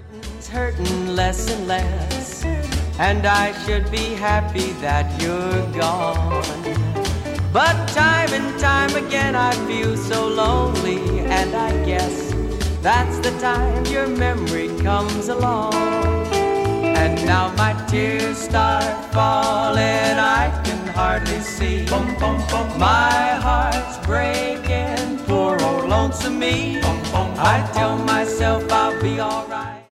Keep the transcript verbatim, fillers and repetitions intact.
It's hurting less and less, and I should be happy that you're gone. But time and time again I feel so lonely, and I guess that's the time your memory comes along. And now my tears start falling, I can hardly see. Bum, bum, bum. My heart's breaking, poor old lonesome me. Bum, bum, bum, I tell myself I'll be alright.